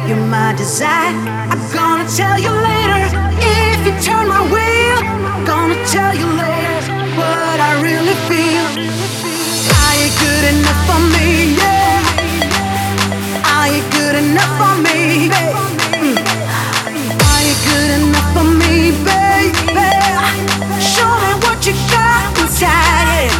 you're my desire. I'm gonna tell you later. If you turn my wheel, I'm gonna tell you later what I really feel. Are you good enough for me? Yeah. Are you good enough for me, babe? Are you good enough for me, baby? Show me what you got inside.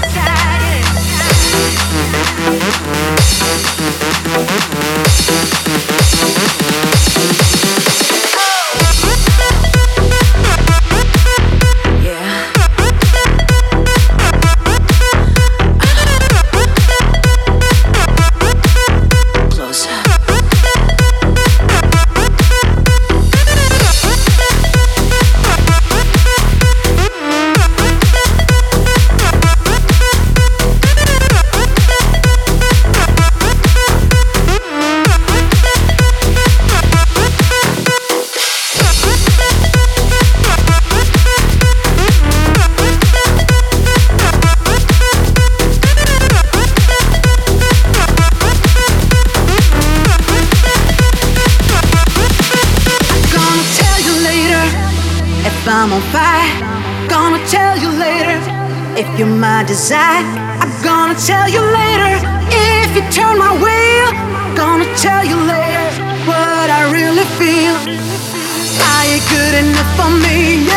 I'm on fire, gonna tell you later. If you're my desire, I'm gonna tell you later. If you turn my wheel, gonna tell you later what I really feel. Are you good enough for me?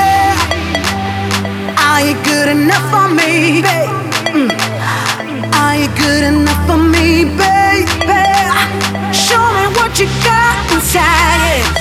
Yeah. Are you good enough for me, babe? Are you good enough for me, baby? Show me what you got inside.